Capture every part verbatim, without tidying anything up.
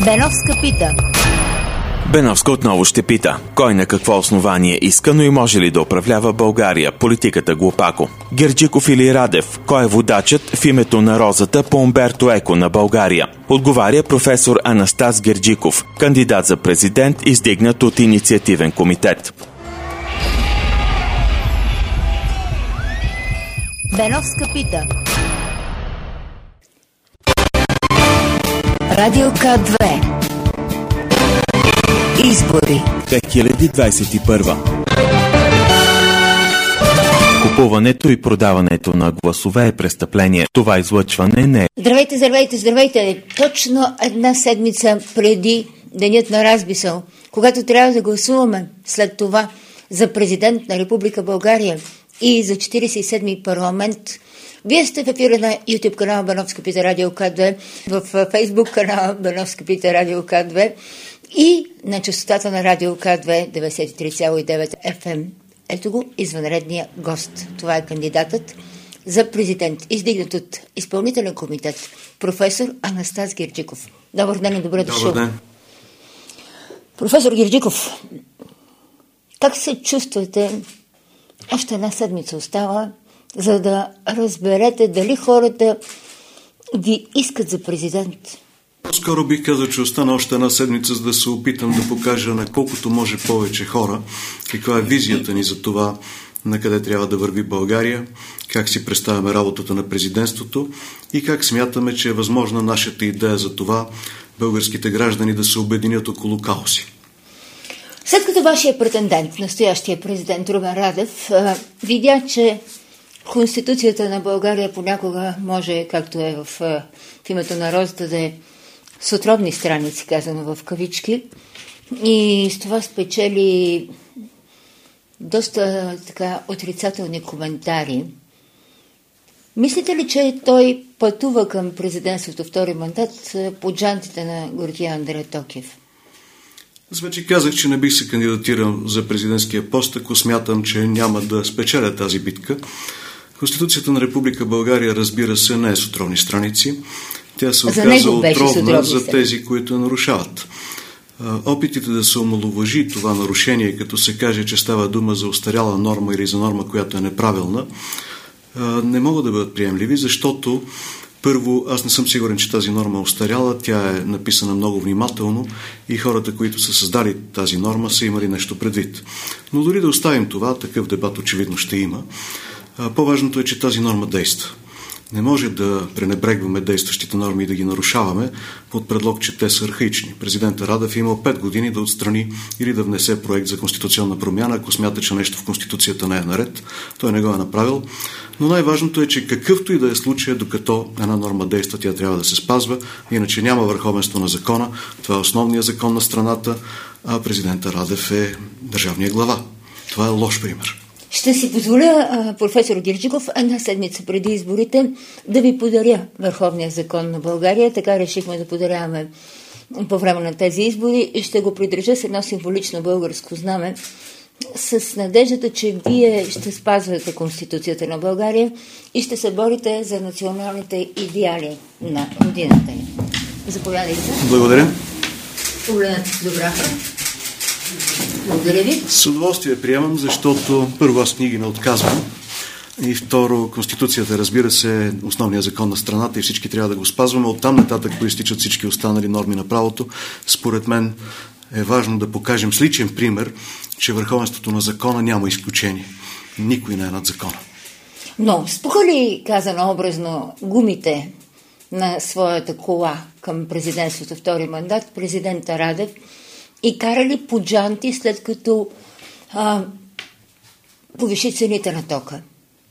Беновска пита. Беновска отново ще пита. Кой на какво основание иска, но и може ли да управлява България? Политиката глупако. Герджиков или Радев? Кой е водачът в името на розата по Умберто Еко на България? Отговаря професор Анастас Герджиков, кандидат за президент, издигнат от инициативен комитет. Беновска пита. Радио К две. Избори две хиляди двадесет и първа. Купуването и продаването на гласове е престъпление. Това излъчване не е. Здравейте, здравейте, здравейте! Точно една седмица преди денят на размисъл, когато трябва да гласуваме след това за президент на Република България и за четиридесет и седми парламент, вие сте в ефира на YouTube канала Беновска пита Радио К две, в Facebook канала Беновска пита Радио К две и на честотата на Радио К две деветдесет и три цяло и девет Еф Ем. Ето го извънредния гост. Това е кандидатът за президент, издигнат от изпълнителен комитет, професор Анастас Герджиков. Добър ден и добре дошъл. Добър ден. Професор Герджиков, как се чувствате? Още една седмица остава, за да разберете дали хората ви искат за президент. Скоро бих казал, че остана още една седмица, за да се опитам да покажа на колкото може повече хора каква е визията ни за това, на къде трябва да върви България, как си представяме работата на президентството и как смятаме, че е възможна нашата идея за това българските граждани да се обединят около каузи. След като вашия претендент, настоящия президент Румен Радев, видя, че Конституцията на България понякога може, както е в, в името на розата, да е с отровни страници, казано в кавички, и с това спечели доста така отрицателни коментари. Мислите ли, че той пътува към президентството втори мандат по джантите на Георгия Андрея Токев? Аз вече казах, че не бих се кандидатирал за президентския пост, ако смятам, че няма да спечеля тази битка. Конституцията на Република България, разбира се, не е с отровни страници. Тя се оказа отровна за тези, които я нарушават. Опитите да се омаловажи това нарушение, като се каже, че става дума за остаряла норма или за норма, която е неправилна, не могат да бъдат приемливи, защото първо, аз не съм сигурен, че тази норма е остаряла, тя е написана много внимателно и хората, които са създали тази норма, са имали нещо предвид. Но дори да оставим това, такъв дебат очевидно ще има. По-важното е, че тази норма действа. Не може да пренебрегваме действащите норми и да ги нарушаваме под предлог, че те са архаични. Президентът Радев е имал пет години да отстрани или да внесе проект за конституционна промяна, ако смята, че нещо в Конституцията не е наред. Той не го е направил. Но най-важното е, че какъвто и да е случай, докато една норма действа, тя трябва да се спазва. Иначе няма върховенство на закона. Това е основният закон на страната, а президентът Радев е държавния глава. Това е лош пример. Ще си позволя, професор Герджиков, една седмица преди изборите да ви подаря Върховния закон на България. Така решихме да подаряваме по време на тези избори и ще го придържа с едно символично българско знаме с надеждата, че вие ще спазвате Конституцията на България и ще се борите за националните идеали на родината ни. Заповядайте. Благодаря. Погледнете фотографа. Благодаря ви. С удоволствие приемам, защото първо аз книги не отказвам и второ, Конституцията, разбира се, е основният закон на страната и всички трябва да го спазваме. Оттам нататък проистичат всички останали норми на правото. Според мен е важно да покажем с личен пример, че върховенството на закона няма изключение. Никой не е над закона. Но спуха ли, казано образно, гумите на своята кола към президентството втори мандат, президента Радев, и карали по джанти, след като а, повиши цените на тока?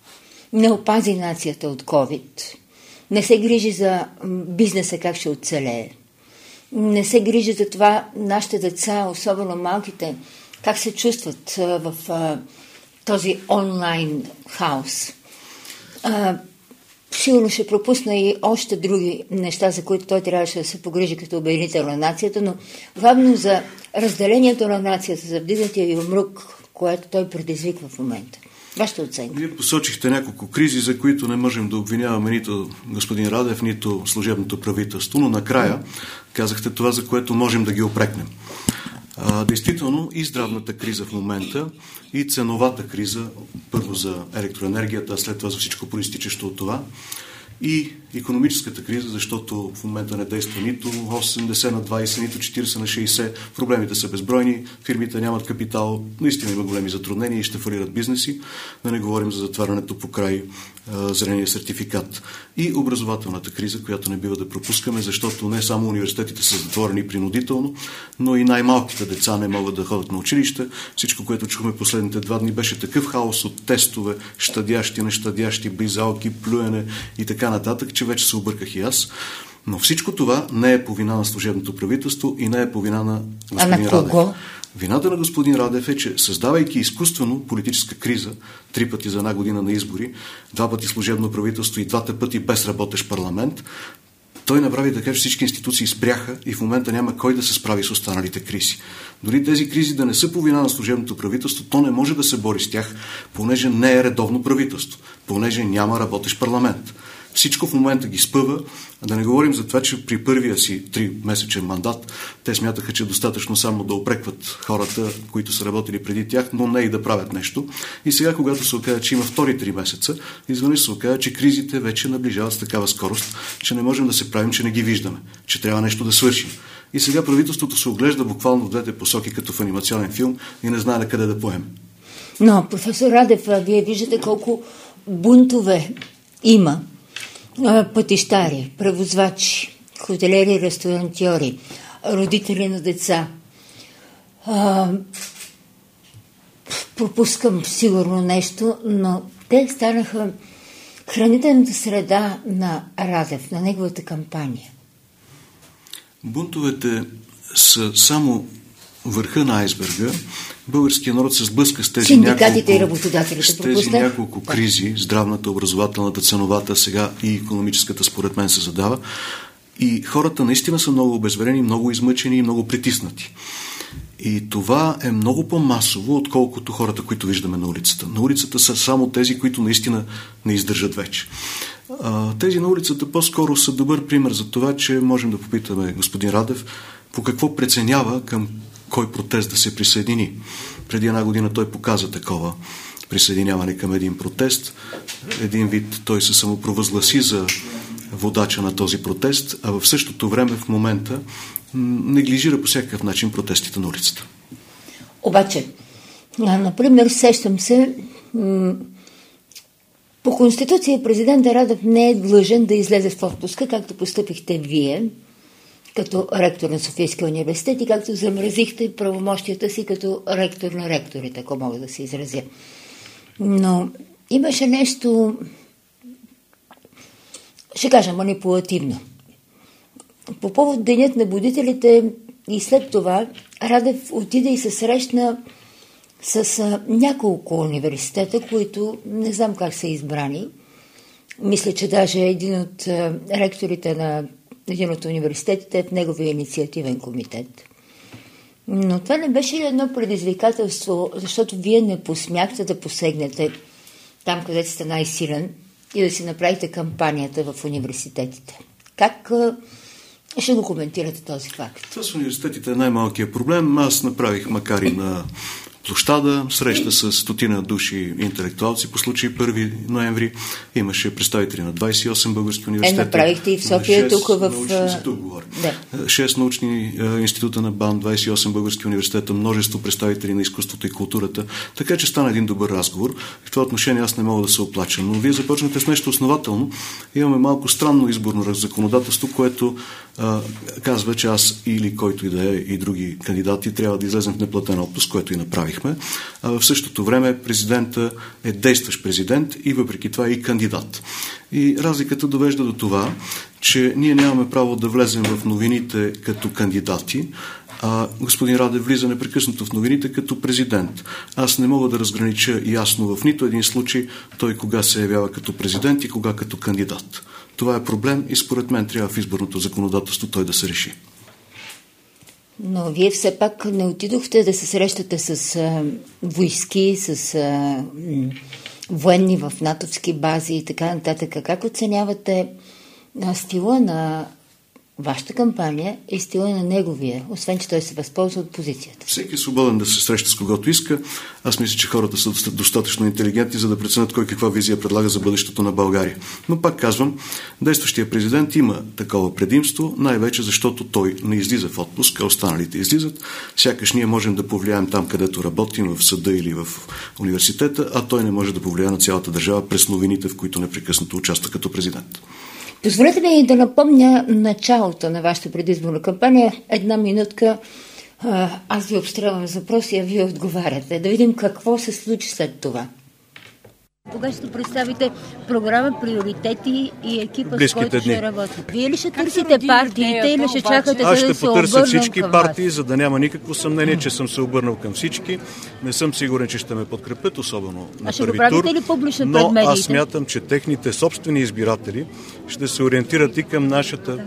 Не опази нацията от COVID. Не се грижи за бизнеса как ще оцелее. Не се грижи за това нашите деца, особено малките, как се чувстват а, в а, този онлайн хаос. А, Сигурно ще пропусна и още други неща, за които той трябваше да се погрижи като обединител на нацията, но главно за разделението на нацията, за вдигнатия юмрук, което той предизвиква в момента. Вашата оценка? Вие посочихте няколко кризи, за които не можем да обвиняваме нито господин Радев, нито служебното правителство, но накрая казахте това, за което можем да ги опрекнем. А, действително и здравната криза в момента, и ценовата криза, първо за електроенергията, а след това за всичко проистичащо от това, и икономическата криза, защото в момента не действа нито осемдесет на двайсет, нито четирийсет на шейсет. Проблемите са безбройни, фирмите нямат капитал, наистина има големи затруднения и ще фалират бизнеси. Да не говорим за затварянето по край а, зеления сертификат. И образователната криза, която не бива да пропускаме, защото не само университетите са затворени принудително, но и най-малките деца не могат да ходят на училище. Всичко, което чухме последните два дни, беше такъв хаос от тестове, щадящи, нещадящи, близалки, плюене и така нататък, че вече се обърках и аз. Но всичко това не е по вина на служебното правителство и не е по вина на господин а на Радев. кого? Вината на господин Радев е, че създавайки изкуствено политическа криза, три пъти за една година на избори, два пъти служебно правителство и двата пъти без работещ парламент, той направи така, че всички институции спряха и в момента няма кой да се справи с останалите кризи. Дори тези кризи да не са по вина на служебното правителство, то не може да се бори с тях, понеже не е редовно правителство, понеже няма работещ парламент. Всичко в момента ги спъва, да не говорим за това, че при първия си три-месечен мандат те смятаха, че е достатъчно само да опрекват хората, които са работили преди тях, но не и да правят нещо. И сега, когато се оказа, че има втори три месеца, изведнъж се оказа, че кризите вече наближават с такава скорост, че не можем да се правим, че не ги виждаме, че трябва нещо да свършим. И сега правителството се оглежда буквално в двете посоки, като в анимационен филм и не знае на къде да поеме. Но, професор Радев, вие виждате колко бунтове има. Пътищари, превозвачи, хотелери, ресторантьори, родители на деца. А, пропускам сигурно нещо, но те станаха хранителната среда на Радев, на неговата кампания. Бунтовете са само върха на айсберга. Българският народ се сблъска с тези Синдикатите няколко, и работодателите с тези няколко кризи, здравната, образователната, ценовата, сега и икономическата, според мен се задава. И хората наистина са много обезверени, много измъчени и много притиснати. И това е много по-масово, отколкото хората, които виждаме на улицата. На улицата са само тези, които наистина не издържат вече. А, тези на улицата по-скоро са добър пример за това, че можем да попитаме господин Радев по какво преценява към кой протест да се присъедини. Преди една година той показа такова присъединяване към един протест. Един вид той се самопровъзгласи за водача на този протест, а в същото време в момента неглижира по всякакъв начин протестите на улицата. Обаче, например, сещам се, по Конституция президента Радев не е длъжен да излезе в отпуска, както постъпихте вие, като ректор на Софийския университет и както замразихте правомощията си като ректор на ректорите, ако мога да се изразя. Но имаше нещо, ще кажа, манипулативно. По повод Денят на будителите и след това Радев отиде и се срещна с а, няколко университета, които не знам как са избрани. Мисля, че даже един от а, ректорите на един от университетите е в неговия инициативен комитет. Но това не беше ли едно предизвикателство, защото вие не посмяхте да посегнете там, където сте най-силен и да си направите кампанията в университетите? Как ще го коментирате този факт? Това с университетите е най-малкият проблем. Аз направих, макар и на площада, среща с стотина души интелектуалци по случай първи ноември. Имаше представители на двайсет и осем български университета. Е, направихте и в София, тук в... Научни, тук да. шест научни е, института на БАН, двайсет и осем български университета, множество представители на изкуството и културата. Така че стана един добър разговор. В това отношение аз не мога да се оплача. Но вие започнете с нещо основателно. Имаме малко странно изборно законодателство, което а, казва, че аз или който и да е и други кандидати трябва да излезем в неплатен отпуск, което и направихме. А в същото време президента е действащ президент и въпреки това е и кандидат. И разликата довежда до това, че ние нямаме право да влезем в новините като кандидати, а господин Радев влиза непрекъснато в новините като президент. Аз не мога да разгранича ясно в нито един случай той кога се явява като президент и кога като кандидат. Това е проблем и според мен трябва в изборното законодателство той да се реши. Но вие все пак не отидохте да се срещате с а, войски, с а, военни в натовски бази и така нататък. Как оценявате стила на вашата кампания и стила на неговия, освен че той се възползва от позицията? Всеки е свободен да се среща с когото иска. Аз мисля, че хората са достатъчно интелигентни, за да преценят кой каква визия предлага за бъдещето на България. Но пак казвам, действащия президент има такова предимство, най-вече защото той не излиза в отпуск, а останалите излизат. Сякаш ние можем да повлияем там, където работим, в съда или в университета, а той не може да повлияе на цялата държава през новините, в които непрекъснато участва като президент. Позволете ми да напомня началото на вашата предизборна кампания. Една минутка. Аз ви обстрелвам за въпроси, а вие отговаряте. Да видим какво се случи след това. Кога ще представите програма, приоритети и екипа, с който ще работите? Вие ли ще търсите партиите или ще чакате да се обърнем? Аз ще потърся всички партии, за да няма никакво съмнение, че съм се обърнал към всички. Не съм сигурен, че ще ме подкрепят, особено на първи тур. Ли публично но пред медиите? Аз смятам, че техните собствени избиратели ще се ориентират и към нашата...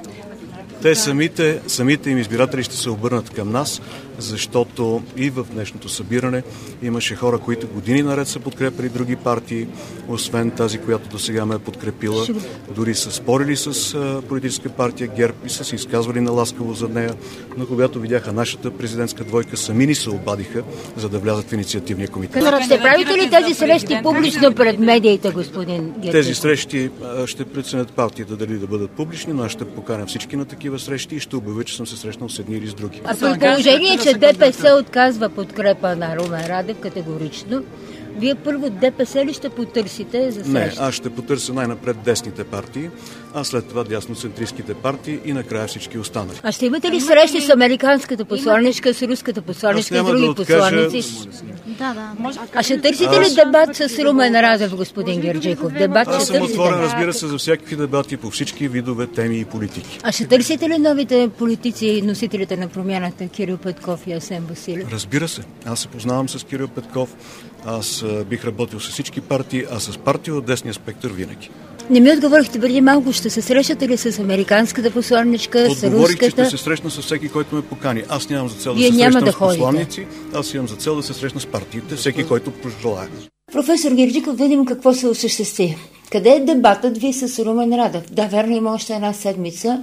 Те самите, самите им избиратели ще се обърнат към нас, защото и в днешното събиране имаше хора, които години наред са подкрепили други партии, освен тази, която до сега ме е подкрепила. Дори са спорили с а, политическа партия ГЕРБ и са се изказвали наласкаво за нея, но когато видяха нашата президентска двойка, сами ни се обадиха, за да влязат в инициативния комитет. Ще правите ли тези срещи публично пред медиите, господин Герджиков? Тези срещи а, ще преценят партията дали да бъдат публични, но аз ще поканя всички на такива срещи и ще обявя, че съм се срещнал с едни или с други. А при положение, че ДПС отказва подкрепа на Румен Радев категорично, вие първо ДПС ли ще потърсите за среща? Не, аз ще потърся най-напред десните партии, а след това дясноцентристските партии и накрая всички останали. А ще имате ли срещи с американската посланичка, с руската посланичка и други да посланици? Да, да. А ще търсите аз... ли дебат с Румен Радев, господин Герджиков? Дебат аз ще съм търсите? отворен, разбира се, за всякакви дебати по всички видове теми и политики. А ще търсите ли новите политици и носителите на промяната, Кирил Петков и Асен Василев? Разбира се. Аз се познавам с Кирил Петков. Аз а, бих работил с всички партии, а с партии от десния спектър винаги. Не ми отговорихте преди малко, ще се срещате ли с американската посланичка, с руската? Отговорих, че ще се срещна с всеки, който ме покани. Аз нямам за цел да Вие се срещам да с посланници, аз имам за цел да се срещна с партиите, всеки, който пожелая. Професор Герджиков, видим какво се осъществи. Къде е дебатът ви с Румен Радев? Да, верно, има още една седмица,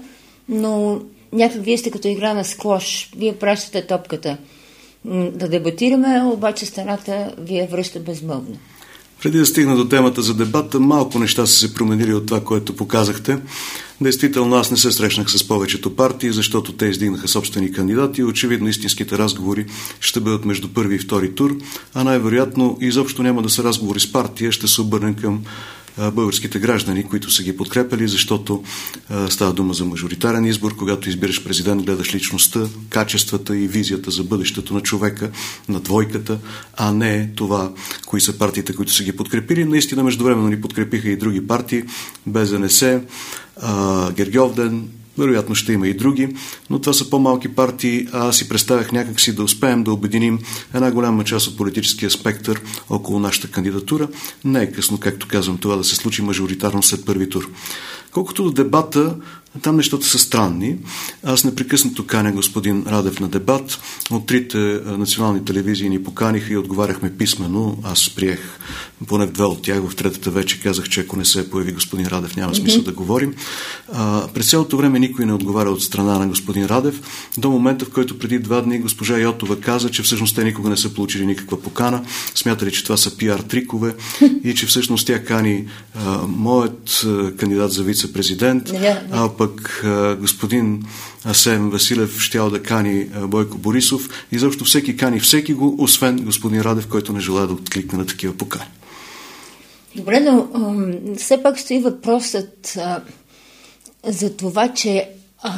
но някак вие сте като игра на склош. Вие пращате топката. Да дебатираме, обаче страната ви я връща безмълвно. Преди да стигна до темата за дебата, малко неща са се променили от това, което показахте. Действително, аз не се срещнах с повечето партии, защото те издигнаха собствени кандидати. Очевидно, истинските разговори ще бъдат между първи и втори тур, а най-вероятно изобщо няма да са разговори с партия, ще се обърнем към българските граждани, които са ги подкрепили, защото а, става дума за мажоритарен избор. Когато избираш президент, гледаш личността, качествата и визията за бъдещето на човека, на двойката, а не това, кои са партиите, които са ги подкрепили. Наистина, междувременно ни подкрепиха и други партии, БЗНС, а, Гергьовден, вероятно ще има и други, но това са по-малки партии, а аз си представях някакси да успеем да обединим една голяма част от политическия спектър около нашата кандидатура. Не е късно, както казвам, това да се случи мажоритарно след първи тур. Колкото до дебата, там нещата са странни. Аз непрекъснато каня господин Радев на дебат. От трите национални телевизии ни поканиха и отговаряхме писменно. Аз приех поне в две от тях. В третата вече казах, че ако не се появи господин Радев, няма смисъл mm-hmm. да говорим. А, през цялото време никой не отговаря от страна на господин Радев, до момента, в който преди два дни госпожа Йотова каза, че всъщност те никога не са получили никаква покана. Смятали, че това са пиар трикове и че всъщност тя кани а, моят а, кандидат за вице-президент, yeah. а пък а, господин Асен Василев щял да кани а, Бойко Борисов. И защо всеки кани всеки го, освен господин Радев, който не желая да откликне на такива покани. Добре, но а, все пак стои въпросът а, за това, че а,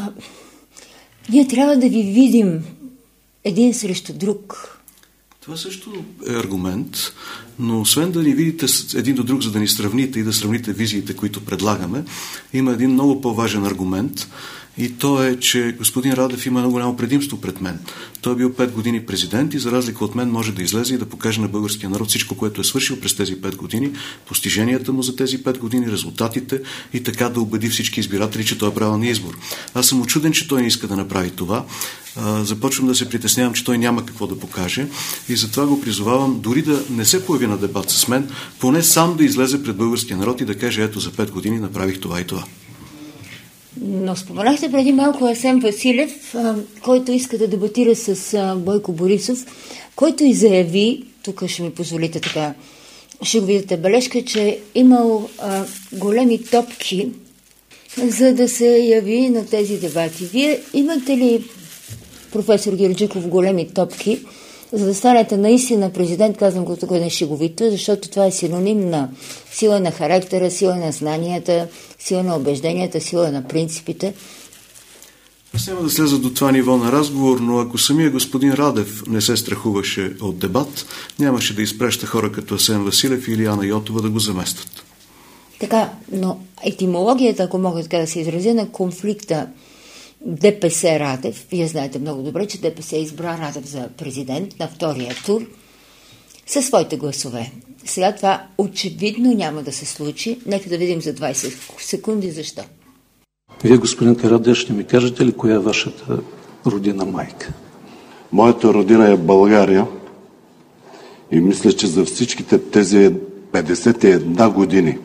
ние трябва да ви видим един срещу друг. Това също е аргумент, но освен да ни видите един до друг, за да ни сравните и да сравните визиите, които предлагаме, има един много по-важен аргумент И то е, че господин Радев има много голямо предимство пред мен. Той е бил пет години президент и за разлика от мен може да излезе и да покаже на българския народ всичко, което е свършил през тези пет години, постиженията му за тези пет години, резултатите и така да убеди всички избиратели, че той е правилен избор. Аз съм учуден, че той не иска да направи това. Започвам да се притеснявам, че той няма какво да покаже и затова го призовавам дори да не се появи на дебат с мен, поне сам да излезе пред българския народ и да каже: ето, за пет години направих това и това. Но споменахте преди малко Асен Василев, който иска да дебатира с Бойко Борисов, който и заяви, тук ще ми позволите така, ще го видите бележка, че имал а, големи топки, за да се яви на тези дебати. Вие имате ли, професор Герджиков, големи топки, за да станете наистина президент? Казвам го тук не шеговито, защото това е синоним на сила на характера, сила на знанията, сила на убежденията, сила на принципите. Аз няма да слеза до това ниво на разговор, но ако самия господин Радев не се страхуваше от дебат, нямаше да изпраща хора като Асен Василев или Ана Йотова да го заместват. Така, но етимологията, ако мога така да се изразя, на конфликта ДПС Радев, вие знаете много добре, че ДПС избра Радев за президент на втория тур със своите гласове. Сега това очевидно няма да се случи. Нека да видим за двайсет секунди защо. Вие, господин Карадеш, ще ми кажете ли коя е вашата родина майка? Моята родина е България и мисля, че за всичките тези петдесет и една години,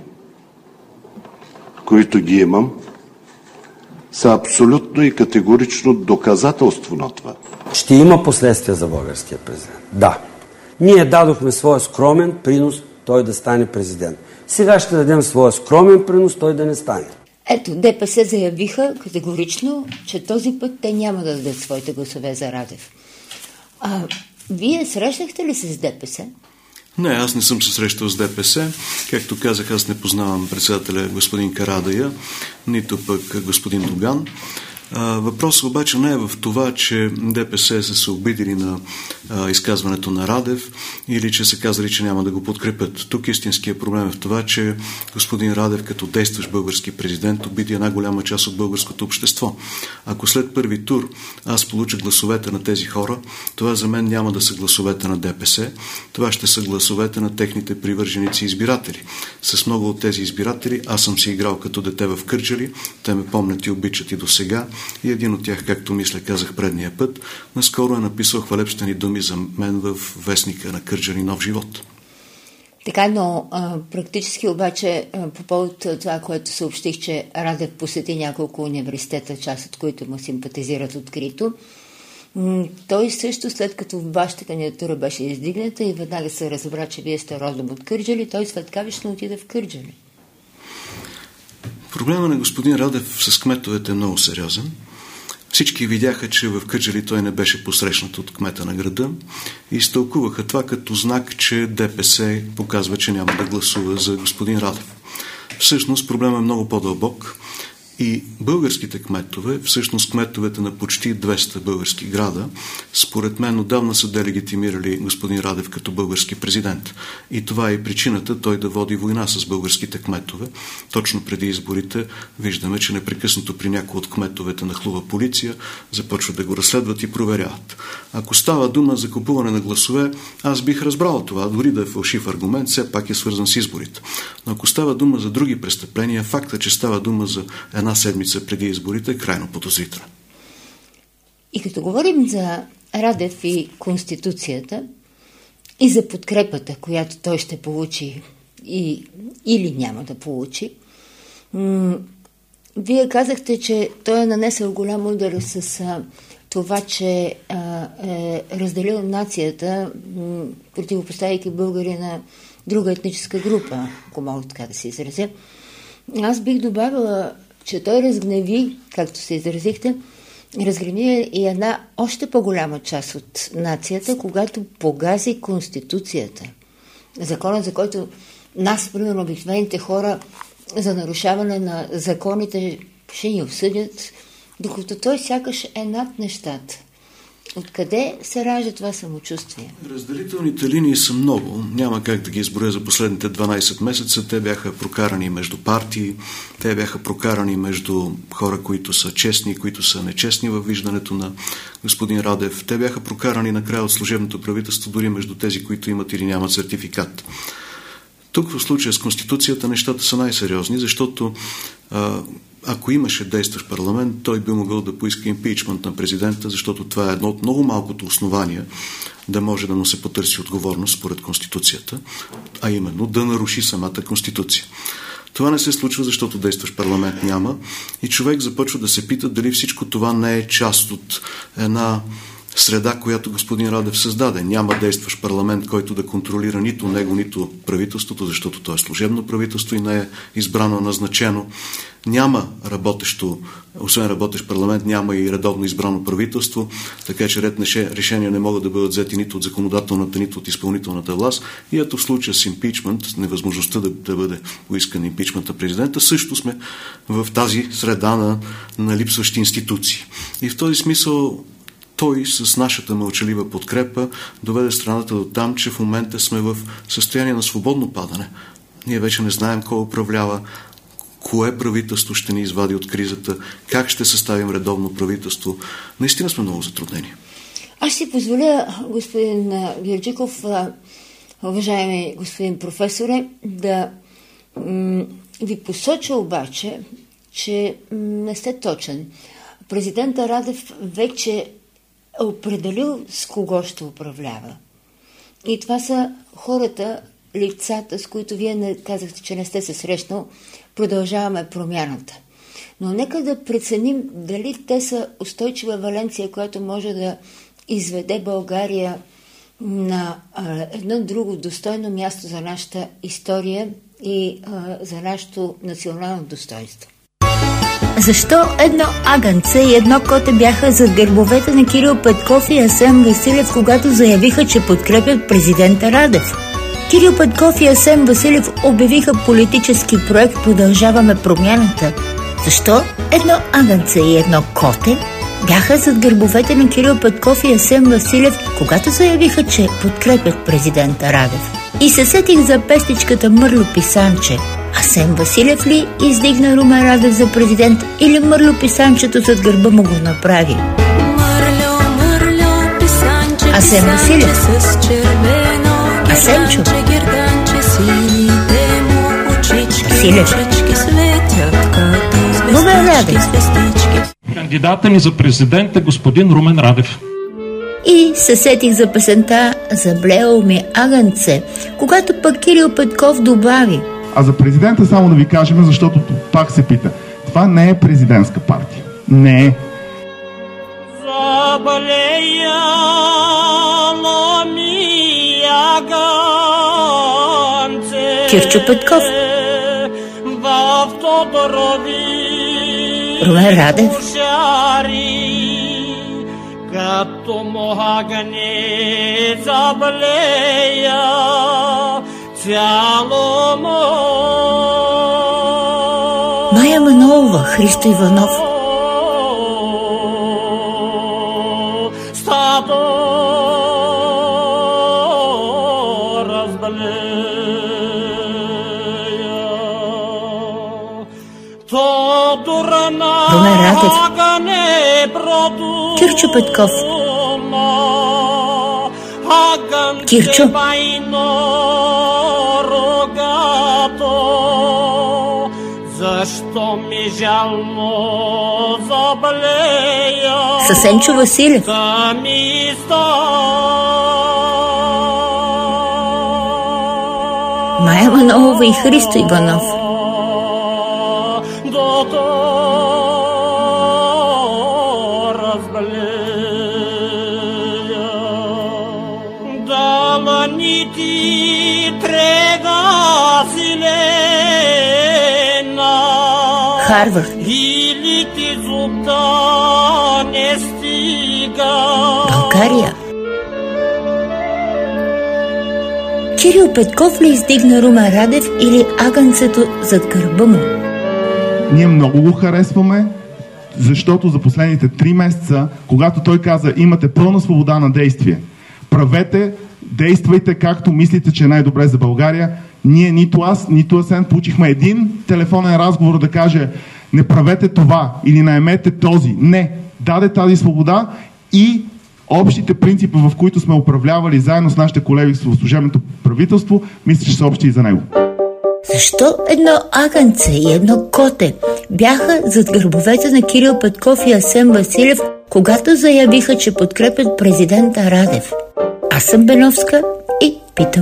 които ги имам, са абсолютно и категорично доказателство на това. Ще има последствия за българския президент. Да. Ние дадохме своя скромен принос той да стане президент. Сега ще дадем своя скромен принос той да не стане. Ето, ДПС заявиха категорично, че този път те няма да дадат своите гласове за Радев. А вие срещахте ли се с ДПС? Не, аз не съм се срещал с ДПС. Както казах, аз не познавам председателя господин Карадая, нито пък господин Доган. Въпросът обаче не е в това, че ДПС са се обидили на а, изказването на Радев или че са казали, че няма да го подкрепят. Тук истинският проблем е в това, че господин Радев като действащ български президент обиди една голяма част от българското общество. Ако след първи тур аз получа гласовете на тези хора, това за мен няма да са гласовете на ДПС, това ще са гласовете на техните привърженици и избиратели. С много от тези избиратели аз съм си играл като дете в Кърджали, те ме помнят и обичат и до сега. И един от тях, както мисля, казах предния път, наскоро е написал хвалебствени думи за мен в вестника на Кърджали Нов живот. Така, но а, практически обаче а, по повод това, което съобщих, че Радев посети няколко университета, част от които му симпатизират открито, м- той също, след като вашата кандидатура беше издигната и веднага се разбра, че вие сте родом от Кърджали, той светкавично отиде в Кърджали. Проблема на господин Радев с кметовете е много сериозен. Всички видяха, че в Кърджали той не беше посрещнат от кмета на града и изтълкуваха това като знак, че ДПС показва, че няма да гласува за господин Радев. Всъщност проблема е много по-дълбок и българските кметове, всъщност кметовете на почти двеста български града, според мен отдавна са делегитимирали господин Радев като български президент. И това е причината той да води война с българските кметове. Точно преди изборите виждаме, че непрекъснато при някои от кметовете нахлува полиция, започват да го разследват и проверяват. Ако става дума за купуване на гласове, аз бих разбрал това, дори да е фалшив аргумент, все пак е свързан с изборите. Но ако става дума за други престъпления, факта, че става дума за една седмица преди изборите, е крайно подозрителен. И като говорим за Радев и Конституцията и за подкрепата, която той ще получи и, или няма да получи, м- вие казахте, че той е нанесъл голям удар с а, това, че а, е разделил нацията, м- противопоставяйки българи на друга етническа група, ако мога така да се изразя. Аз бих добавила, че той разгневи, както се изразихте, разгневи и една още по-голяма част от нацията, когато погази Конституцията. Законът, за който нас, примерно, обикновените хора за нарушаване на законите ще ни осъдят, докато той сякаш е над нещата. Откъде се ражда това самочувствие? Разделителните линии са много. Няма как да ги изброя за последните дванайсет месеца. Те бяха прокарани между партии, те бяха прокарани между хора, които са честни, които са нечестни във виждането на господин Радев. Те бяха прокарани накрая от служебното правителство, дори между тези, които имат или нямат сертификат. Тук в случая с Конституцията нещата са най-сериозни, защото а, ако имаше действащ парламент, той би могъл да поиска импичмент на президента, защото това е едно от много малкото основания да може да му се потърси отговорност според Конституцията, а именно да наруши самата Конституция. Това не се случва, защото действащ парламент няма и човек започва да се пита дали всичко това не е част от една среда, която господин Радев създаде. Няма действащ парламент, който да контролира нито него, нито правителството, защото то е служебно правителство и не е избрано, назначено. Няма работещо, освен работещ парламент, няма и редовно избрано правителство, така че ред решения не могат да бъдат взети нито от законодателната, нито от изпълнителната власт. И ето в случая с импичмент, невъзможността да, да бъде поискан импичмент на президента, също сме в тази среда на, на липсващи институции. И в този смисъл той с нашата мълчалива подкрепа доведе страната до там, че в момента сме в състояние на свободно падане. Ние вече не знаем кой управлява, кое правителство ще ни извади от кризата, как ще съставим редовно правителство. Наистина сме много затруднени. Аз си позволя, господин Герджиков, уважаеми господин професоре, да м- ви посоча обаче, че м- не сте точен. Президента Радев вече е определил с кого ще управлява. И това са хората, лицата, с които вие не казахте, че не сте се срещнал, продължаваме промяната. Но нека да преценим дали те са устойчива Валенция, която може да изведе България на а, едно друго достойно място за нашата история и а, за нашето национално достоинство. Защо едно агънце и едно коте бяха зад гърбовете на Кирил Петков и Асен Василев, когато заявиха, че подкрепят президента Радев? Кирил Петков и Асен Василев обявиха политически проект "Продължаваме промяната". Защо едно агънце и едно коте бяха зад гърбовете на Кирил Петков и Асен Василев, когато заявиха, че подкрепят президента Радев? И се сетих за песничката "Мърло писанче". Асен Василев ли издигна Румен Радев за президент или Мърло писанчето зад гърба му го направи? Мърло, мърло, писанче, Асен Василев. с червено, Асенчо. Василев. Румен Радев. Кандидата ни за президент е господин Румен Радев. И се сетих за песента "Заблело ми агънце", когато пък Кирил Петков добави: А за президента само да ви кажем, защото пак се пита. Това не е президентска партия. Не е. Заблело ми агънце. Кирчо Петков. В Тодорови. Румен Радев. Като могане заблея цяло мо. Мая Манолова, Христо Иванов. Стадо разбалея. Тодорна Румен Радев. броду. Кирчо Петков. Кирчо. Защо ми жално заблея? Съсенчо Василев. Да ми Мая Манолова и Христо Иванов. Харвард. Или ти зубта не стига. България. Кирил Петков ли издигна Румен Радев или агънцето зад гърба му? Ние много го харесваме. защото за последните три месеца, когато той каза, имате пълна свобода на действие, правете, действайте както мислите, че е най-добре за България, ние нито аз, нито Асен получихме един телефонен разговор да каже, не правете това или наемете този. Не, даде тази свобода и общите принципи, в които сме управлявали заедно с нашите колеги в служебното правителство, мисля, че са общи и за него. Защо едно агънце и едно коте бяха зад гърбовете на Кирил Петков и Асен Василев, когато заявиха, че подкрепят президента Радев? Аз съм Беновска и питам.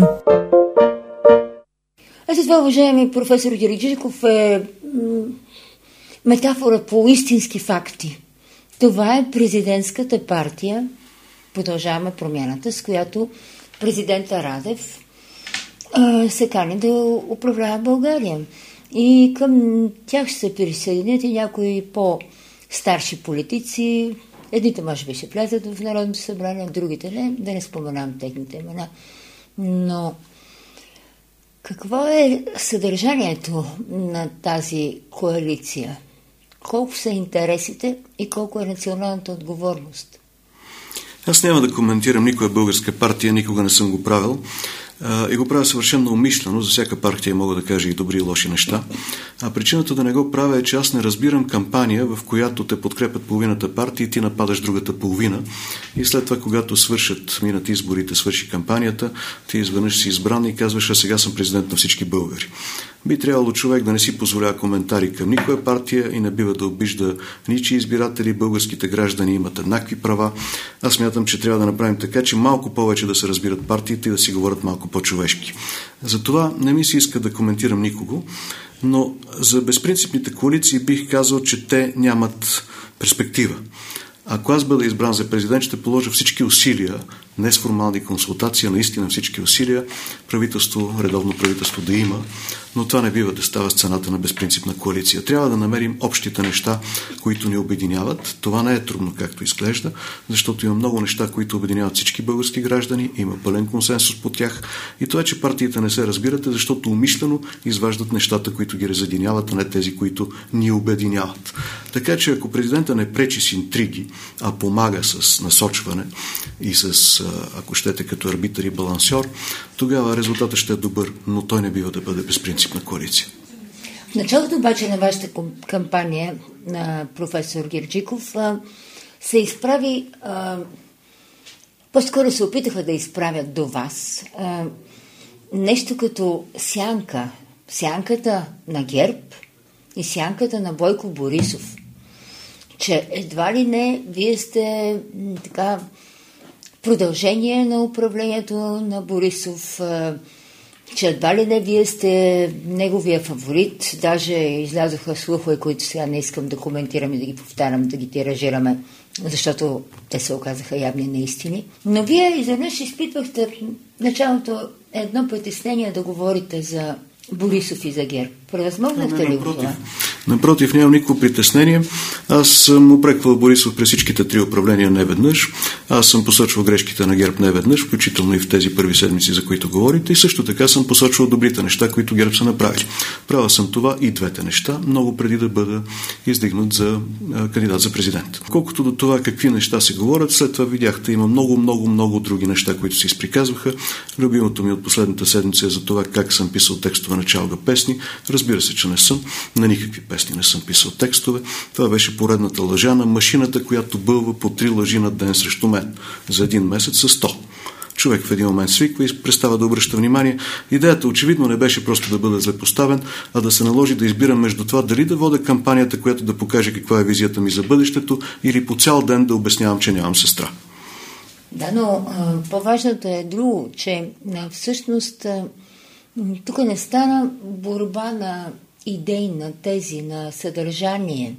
А за това, уважаеми професор Герджиков, е м- метафора по истински факти. Това е президентската партия, продължаваме промяната, с която президента Радев а, се кани да управлява България. И към тях ще се присъединят и някои по-старши политици. Едните може би ще влязат в Народното събрание, другите не, да не споменам техните имена. Но какво е съдържанието на тази коалиция? Колко са интересите и колко е националната отговорност? Аз няма да коментирам никоя българска партия, никога не съм го правил. И го правя съвършено умишлено. За всяка партия мога да кажа и добри и лоши неща. А причината да не го правя е, че аз не разбирам кампания, в която те подкрепят половината партии и ти нападаш другата половина. И след това, когато свършат, минат изборите, свърши кампанията, ти изведнъж си избран и казваш, а сега съм президент на всички българи. Би трябвало човек да не си позволява коментари към никоя партия и не бива да обижда ничии избиратели. Българските граждани имат еднакви права. Аз смятам, че трябва да направим така, че малко повече да се разбират партиите и да си говорят малко по-човешки. Затова не ми се иска да коментирам никого, но за безпринципните коалиции бих казал, че те нямат перспектива. Ако аз бъда избран за президент, ще положа всички усилия, не с формални консултации, наистина всички усилия, правителство, редовно правителство да има, но това не бива да става с цената на безпринципна коалиция. Трябва да намерим общите неща, които ни обединяват. Това не е трудно, както изглежда, защото има много неща, които обединяват всички български граждани, има пълен консенсус по тях и това, че партиите не се разбират, е защото умишлено изваждат нещата, които ги разединяват, а не тези, които ни обединяват. Така че ако президента не пречи с интриги, а помага с насочване и с, ако щете, като арбитър и балансьор, тогава резултатът ще е добър, но той не бива да бъде безпринципна коалиция. В началото обаче на вашата кампания на професор Герджиков се изправи, а, по-скоро се опитаха да изправят до вас а, нещо като сянка. Сянката на ГЕРБ и сянката на Бойко Борисов. Че едва ли не вие сте м, така продължение на управлението на Борисов, а, че едва ли не вие сте неговия фаворит. Даже излязоха слухове, които сега не искам да коментирам и да ги повтарям, да ги тиражираме, защото те се оказаха явни неистини. Но вие изведнъж изпитвахте в началото едно притеснение да говорите за Борисов и за ГЕРБ. Превъзмогнахте ли това? Напротив, нямам никакво притеснение. Аз съм упреквал Борисов през всичките три управления не веднъж. Аз съм посочвал грешките на ГЕРБ не веднъж, включително и в тези първи седмици, за които говорите. И също така съм посочвал добрите неща, които ГЕРБ са направили. Правил съм това и двете неща, много преди да бъда издигнат за а, кандидат за президент. Колкото до това какви неща се говорят, след това видяхте, има много, много, много други неща, които се изприказваха. Любимото ми от последната седмица е за това как съм писал текстове на чалга песни. Разбира се, че не съм. На никакви песни не съм писал текстове. Това беше поредната лъжа на машината, която бълва по три лъжи на ден срещу мен. За един месец са сто. Човек в един момент свиква и престава да обръща внимание. Идеята очевидно не беше просто да бъда злепоставен, а да се наложи да избирам между това дали да водя кампанията, която да покаже каква е визията ми за бъдещето, или по цял ден да обяснявам, че нямам сестра. Да, но а, по-важното е друго, че а, всъщност а, тук не стана борба на идеи, на тези, на съдържание.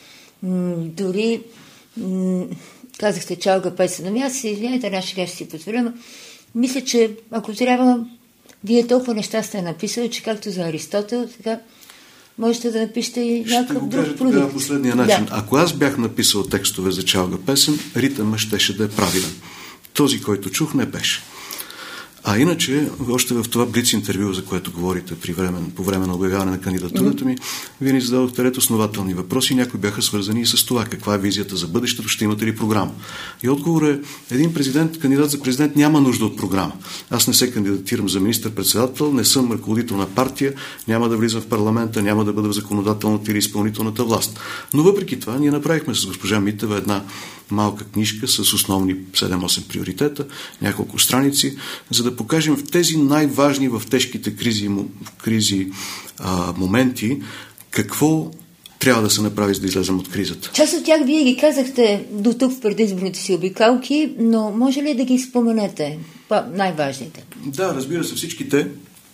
М, дори м, казахте чалга песен. Ами аз, извиняйте, една шега ще си позволя, мисля, че ако трябва, вие толкова неща сте написали, че както за Аристотел, така можете да напишете и някакъв друг продукт. Ще последния начин. Да. Ако аз бях написал текстове за чалга песен, ритъмът щеше да е правилен. Този, който чух, не беше. А иначе, още в това блиц интервю, за което говорите при време, по време на обявяване на кандидатурата ми, вие ни зададохте ред основателни въпроси, някои бяха свързани и с това. Каква е визията за бъдещето, ще имате ли програма? И отговор е, един президент, кандидат за президент няма нужда от програма. Аз не се кандидатирам за министър-председател, не съм ръководител на партия, няма да влизам в парламента, няма да бъда в законодателната или изпълнителната власт. Но въпреки това, ние направихме с госпожа Митева една малка книжка с основни седем-осем приоритета, няколко страници, за да покажем в тези най-важни в тежките кризи, кризи а, моменти, какво трябва да се направи, за да излезем от кризата. Част от тях вие ги казахте до тук в предизборните си обикалки, но може ли да ги споменете? Най-важните. Да, разбира се, всички те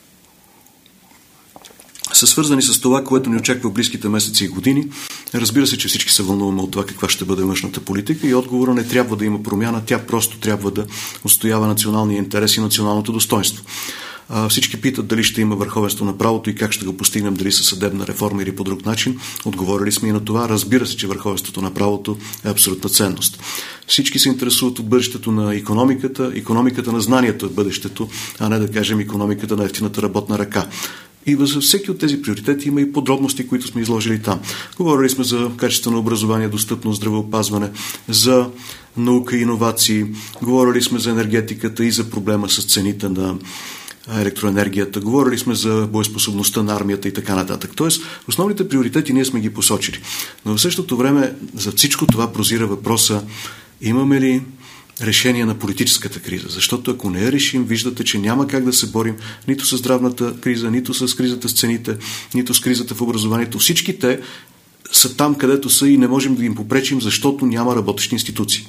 са свързани с това, което ни очаква в близките месеци и години. Разбира се, че всички се вълнуваме от това каква ще бъде външната политика и отговора не трябва да има промяна, тя просто трябва да отстоява националния интерес и националното достоинство. Всички питат дали ще има върховенство на правото и как ще го постигнем, дали със съдебна реформа или по друг начин. Отговорили сме и на това. Разбира се, че върховенството на правото е абсолютна ценност. Всички се интересуват от бъдещето на икономиката, икономиката на знанието е бъдещето, а не да кажем икономиката на ефтината работна ръка. И за всеки от тези приоритети има и подробности, които сме изложили там. Говорили сме за качествено образование, достъпно здравеопазване, за наука и иновации, говорили сме за енергетиката и за проблема с цените на електроенергията, говорили сме за боеспособността на армията и така нататък. Тоест, основните приоритети ние сме ги посочили. Но в същото време за всичко това прозира въпроса: имаме ли решение на политическата криза? Защото ако не я решим, виждате, че няма как да се борим нито с здравната криза, нито с кризата с цените, нито с кризата в образованието. Всички те са там, където са и не можем да им попречим, защото няма работещи институции.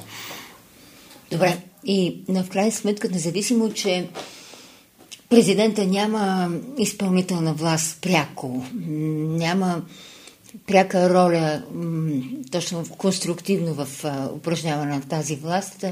Добре. И в крайна сметка, независимо, че президента няма изпълнителна власт пряко, няма пряка роля точно конструктивно в упражняване на тази власт,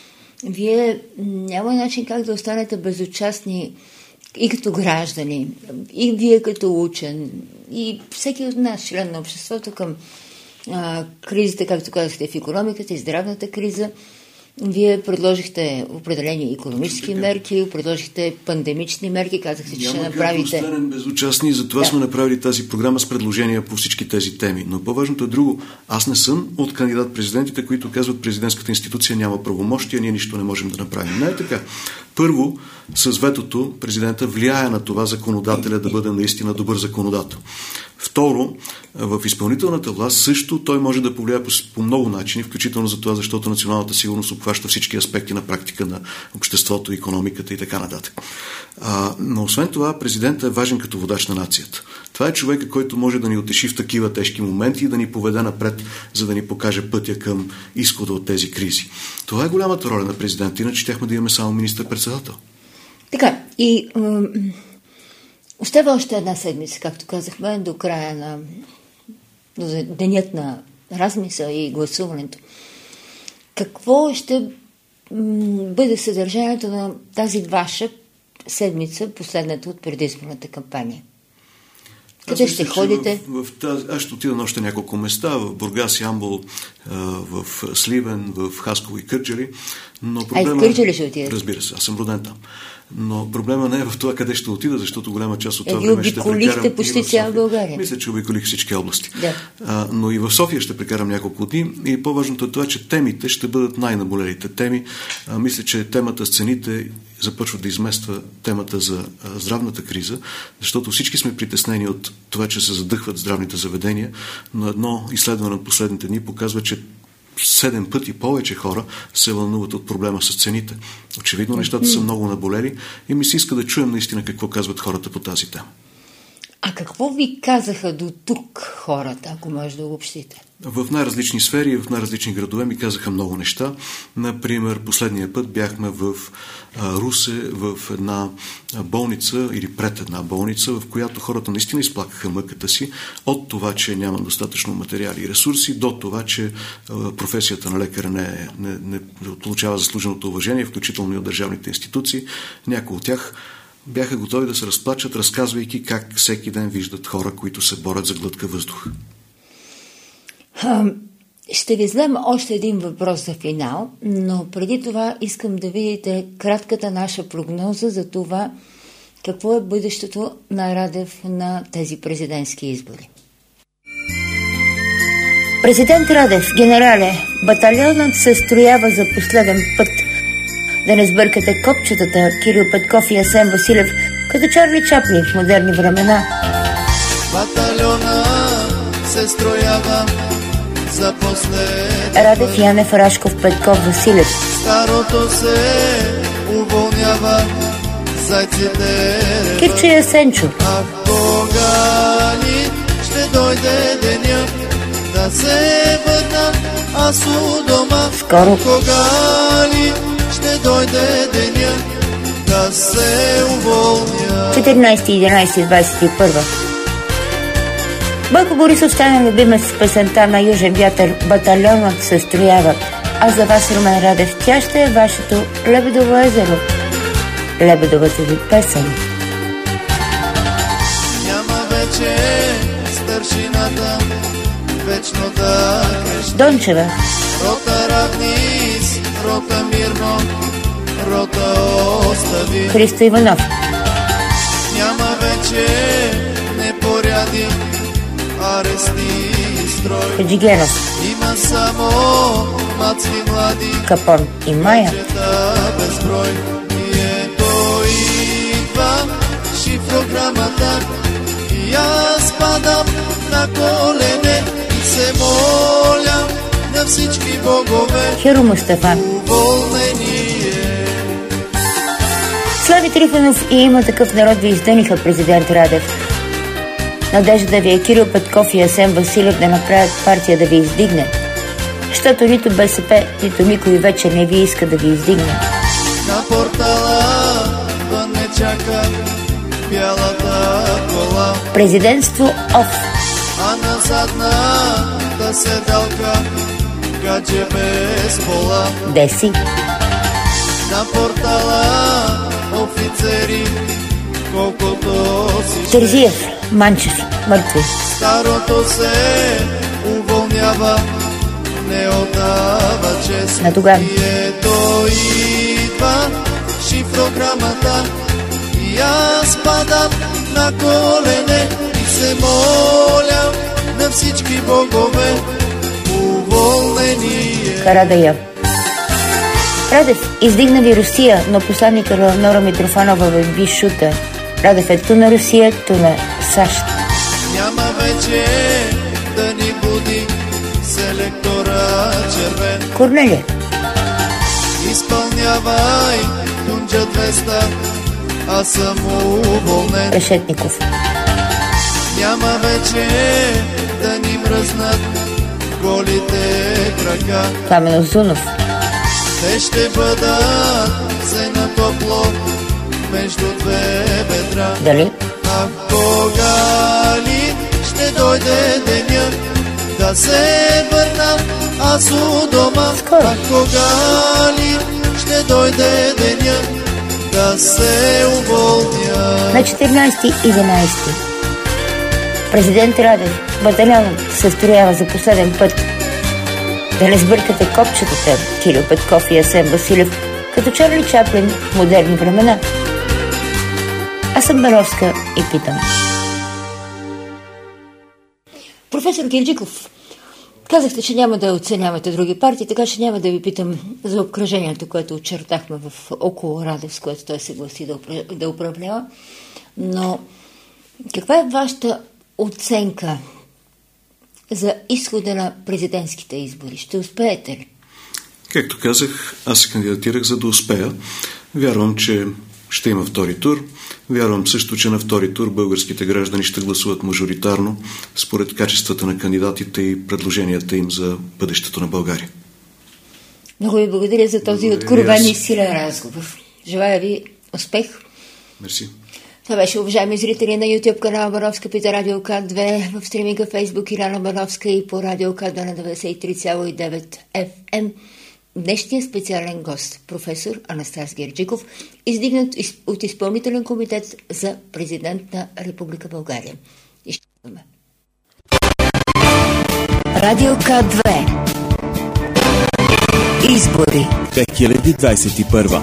вие няма начин как да останете безучастни и като граждани, и вие като учен, и всеки от нас, член на обществото, към а, кризите, както казахте, в икономиката и здравната криза. Вие предложихте определени икономически мерки, предложихте пандемични мерки, казахте, че ще направите... Няма как да останем безучастни, затова да. сме направили тази програма с предложения по всички тези теми. Но по-важното е друго. Аз не съм от кандидат-президентите, които казват, президентската институция няма правомощия, ние нищо не можем да направим. Не е така. Първо, с ветото президента влияе на това законодателя да бъде наистина добър законодател. Второ, в изпълнителната власт също той може да повлияе по, по много начини, включително за това, защото националната сигурност обхваща всички аспекти на практика на обществото, икономиката и така нататък. А, но освен това, президентът е важен като водач на нацията. Това е човека, който може да ни утеши в такива тежки моменти и да ни поведе напред, за да ни покаже пътя към изхода от тези кризи. Това е голямата роля на президента, иначе щяхме да имаме само министър-председател. Така, и м- остава още една седмица, както казахме, до края на до денят на размисъл и гласуването. Какво ще м- бъде съдържанието на тази ваша седмица, последната от предизборната кампания? Къде аз ще мисля, ходите? В, в тази, аз ще отида на още няколко места, в Бургас, Ямбол, в Сливен, в Хасково и Кърджали. Но проблема... А и в Кърджали ще отидете? Разбира се, аз съм роден там. Но проблема не е в това къде ще отида, защото голяма част от това е, време ще прекарам... Вие обиколихте почти цяла България. Мисля, че обиколих всички области. Да. А, но и в София ще прекарам няколко дни и по-важното е това, че темите ще бъдат най-наболелите теми. А, мисля, че темата с цените започва да измества темата за а, здравната криза, защото всички сме притеснени от това, че се задъхват здравните заведения, но едно изследване от последните дни показва, че седем пъти повече хора се вълнуват от проблема с цените. Очевидно нещата са много наболели и ми се иска да чуем наистина какво казват хората по тази тема. А какво ви казаха до тук хората, ако може да обобщите? В най-различни сфери, в най-различни градове ми казаха много неща. Например, последния път бяхме в Русе, в една болница или пред една болница, в която хората наистина изплакаха мъката си от това, че няма достатъчно материали и ресурси, до това, че професията на лекаря не, не, не получава заслуженото уважение, включително и от държавните институции. Някои от тях бяха готови да се разплачат, разказвайки как всеки ден виждат хора, които се борят за глътка въздух. А, Ще ви задам още един въпрос за финал, но преди това искам да видите кратката наша прогноза за това какво е бъдещето на Радев на тези президентски избори. Президент Радев, генерале, батальонът се строява за последен път. Да не сбъркате копчетата, Кирил Петков и Асен Василев, като Чарли Чаплин в модерни времена. Батальона се строява за последен. Радев, Янев, Рашков, Петков, Василев. Старото се уволнява, зайците. Кирчо и Асенчо. А кога ли ще дойде деня да се върна аз у дома? Скоро. Кога ли ще дойде деня да се уволня? четиринайсети единайсети двайсет и първа. Бойко Борисов стана любимец с песента на Южен вятър "Батальонът се строява". А за вас, Румен Радев, тя ще е вашето Лебедово езеро. Лебедовата ви песен. Няма вече старшината, вечно да крещи. Дончева. Рота равнис, рота мирно, рота остави. Христо Иванов. Няма вече непорядък, арести и строй. Хаджигенов. Има само мацки млади, Капон и Мая. Безброй. И ето идва шифрограмата и аз падам на колене и се моля на всички богове. Хиро Мустафа. Уволнение. Слави Трифонов и Има такъв народ ви издъниха президент Радев. Надежда ви е Кирил Петков и Асен Василев да направят партия да ви издигне. Защото нито БСП, нито никой вече не ви иска да ви издигне. На портала вън не чака бялата кола. Президентство ОФ. А на задната седалка гадже без пола. Деси. На портала офицери колкото си. Терзиев, Манчев, мъртви. Старото се уволнява, не отдава чест. На Доган. И ето идва шифрограмата и аз падам на колене и се моля на всички богове. Уволнение. Карадая. Радев издигна ви Русия, но посланника Леонора Митрофанова в Бишута. Радев е ту на Русия, ту на САЩ. Няма вече да ни буди селектора червен. Корнелия. Изпълнявай Тунджа двеста, аз съм уволнен. Решетников. Няма вече да ни мръзнат голите крака. Пламен Озунов. Те ще бъдат се на топло между две бедра. Дали? А кога ли ще дойде деня да се върна аз у дома? Скоро. А кога ли ще дойде деня да се уволня? На четиринайсети единайсети. Президент Радев, батальонът се строява за последен път. Да не сбъркате копчетата, Кирил Петков и Асен Василев, като Чарли Чаплин в модерни времена. Аз съм Бановска и питам. Професор Герджиков, казахте, че няма да оценявате други партии, така че няма да ви питам за обкръжението, което очертахме в около Радев, с което той се гласи да управлява. Но каква е вашата оценка за изхода на президентските избори? Ще успеете ли? Както казах, аз се кандидатирах за да успея. Вярвам, че ще има втори тур. Вярвам също, че на втори тур българските граждани ще гласуват мажоритарно според качествата на кандидатите и предложенията им за бъдещето на България. Много ви благодаря за този откровен и силен разговор. Желая ви успех. Мерси. Това беше, уважаеми зрители на YouTube канала Бановска пита Радио К две, в стриминга Facebook Ирана Бановска и по Радио К две на деветдесет и три цяло и девет Еф Ем. Днешният специален гост, професор Анастас Герджиков, издигнат от изпълнителен комитет за президент на Република България. Изчакваме. Радио К две. Избори две хиляди двадесет и първа.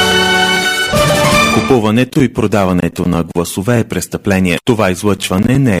Купуването и продаването на гласове е престъпление. Това излъчване не е